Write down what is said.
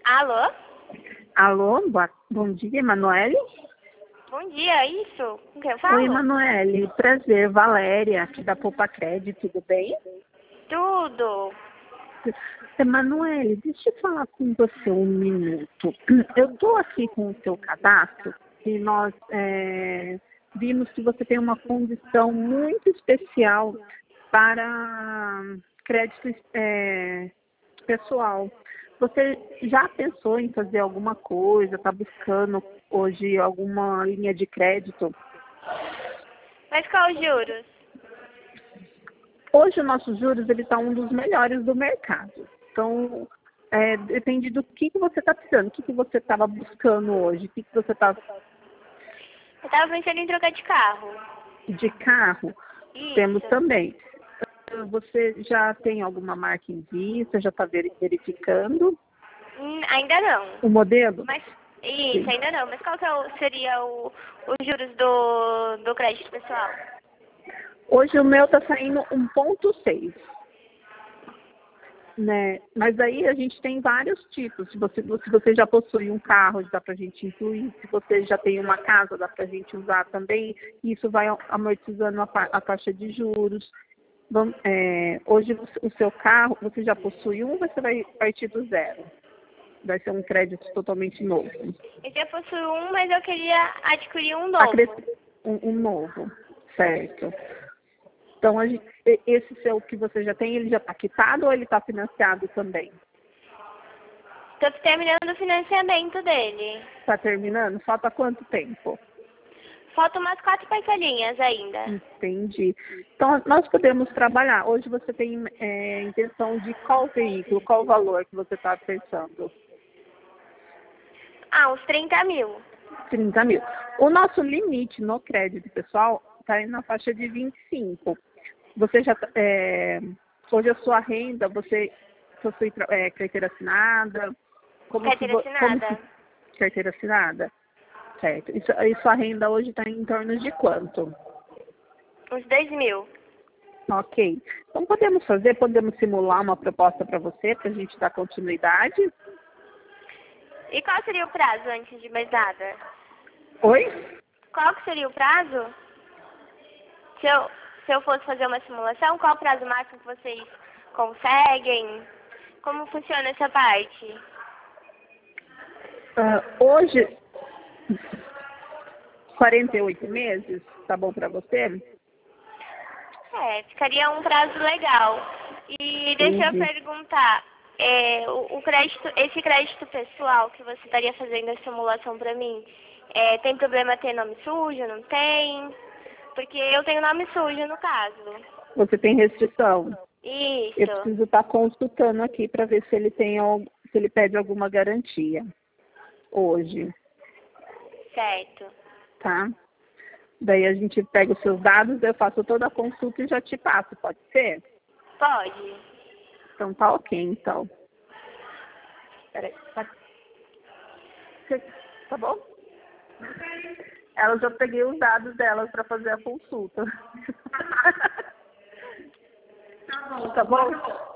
Alô? Alô, bom dia, Emanuele. Bom dia, isso? Com quem eu falo? Oi, Emanuele, prazer, Valéria, aqui da Poupa Crédito, tudo bem? Tudo. Emanuele, deixa eu falar com você um minuto. Eu estou aqui com o seu cadastro e nós vimos que você tem uma condição muito especial para crédito pessoal. Você já pensou em fazer alguma coisa? Está buscando hoje alguma linha de crédito? Mas qual os juros? Hoje o nosso juros ele está um dos melhores do mercado. Então, depende do que você está precisando, o que você estava buscando hoje, o que você está Eu tava pensando em trocar de carro. de carro, Isso. temos também. Você já tem alguma marca em vista, já está verificando Ainda não. o modelo? Mas isso, Sim. ainda não. Mas qual que seria os juros do crédito pessoal? Hoje o meu está saindo 1,6. Né? Mas aí a gente tem vários tipos. Se você já possui um carro, dá para a gente incluir. Se você já tem uma casa, dá para a gente usar também. Isso vai amortizando a taxa de juros. Hoje o seu carro, você já possui um ou você vai partir do zero? Vai ser um crédito totalmente novo. Eu já possuo um, mas eu queria adquirir um novo. Um novo, certo. Então, esse seu que você já tem, ele já está quitado ou ele está financiado também? Tô terminando o financiamento dele. Está terminando? Falta quanto tempo? Faltam umas 4 parcelinhas ainda. Entendi. Então, nós podemos trabalhar. Hoje você tem intenção de qual veículo, qual valor que você está pensando? Uns 30 mil. 30 mil. O nosso limite no crédito, pessoal, está na faixa de 25. Você já, hoje a sua renda, você possui carteira assinada? Carteira assinada. Carteira assinada? Certo. E sua renda hoje está em torno de quanto? Uns 2 mil. Ok. Então podemos simular uma proposta para você, para a gente dar continuidade? E qual seria o prazo antes de mais nada? Oi? Qual que seria o prazo? Se eu fosse fazer uma simulação, qual o prazo máximo que vocês conseguem? Como funciona essa parte? Hoje, 48 meses, tá bom para você? Ficaria um prazo legal. E deixa eu Entendi. perguntar, esse crédito pessoal que você estaria fazendo a simulação para mim, tem problema ter nome sujo, não tem? Porque eu tenho nome sujo no caso. Você tem restrição? Isso. Eu preciso estar consultando aqui para ver se ele se ele pede alguma garantia hoje, Certo. tá? Daí a gente pega os seus dados, eu faço toda a consulta e já te passo, pode ser? Pode. Então tá ok, então. Peraí, tá bom? Ela já peguei os dados delas para fazer a consulta. Tá bom?